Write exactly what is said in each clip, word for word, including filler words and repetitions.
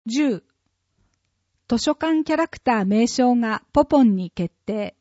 じゅう. 図書館キャラクター名称がポポンに決定。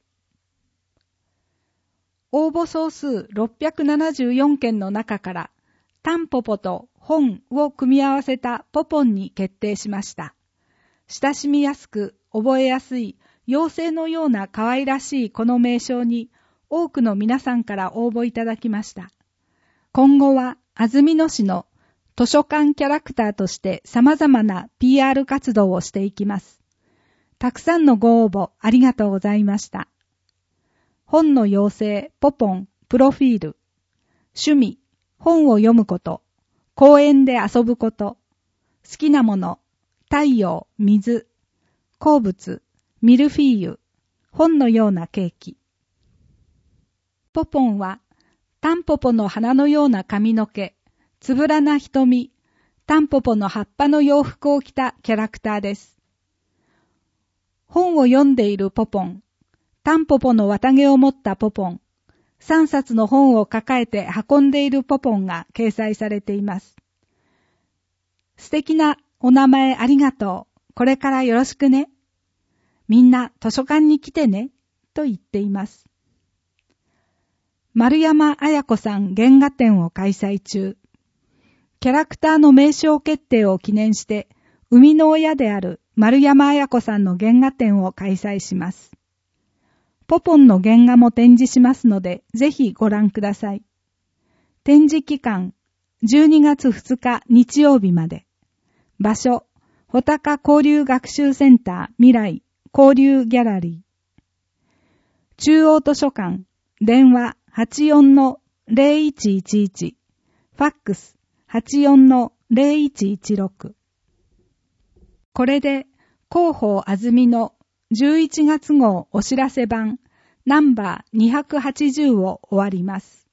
応募総数ろっぴゃくななじゅうよんけんの中からタンポポと本を組み合わせたポポンに決定しました。親しみやすく覚えやすい妖精のような可愛らしいこの名称に多くの皆さんから応募いただきました。今後は安曇野市の図書館キャラクターとして様々な ピーアール 活動をしていきます。たくさんのご応募ありがとうございました。本の妖精ポポンプロフィール。趣味本を読むこと、公園で遊ぶこと、好きなもの太陽、水、好物ミルフィーユ、本のようなケーキ。ポポンはタンポポの花のような髪の毛、つぶらな瞳、タンポポの葉っぱの洋服を着たキャラクターです。本を読んでいるポポン、タンポポの綿毛を持ったポポン、さんさつの本を抱えて運んでいるポポンが掲載されています。素敵なお名前ありがとう。これからよろしくね。みんな図書館に来てね。と言っています。丸山彩子さん原画展を開催中。キャラクターの名称決定を記念して、生みの親である丸山彩子さんの原画展を開催します。ポポンの原画も展示しますので、ぜひご覧ください。展示期間、じゅうにがつふつか日曜日まで。場所、穂高交流学習センター未来交流ギャラリー。中央図書館、電話 はちよんのゼロいちいちいち、ファックス はちよんのゼロいちいちろく。これで広報安曇野じゅういちがつ号お知らせ版ナンバーにひゃくはちじゅうを終わります。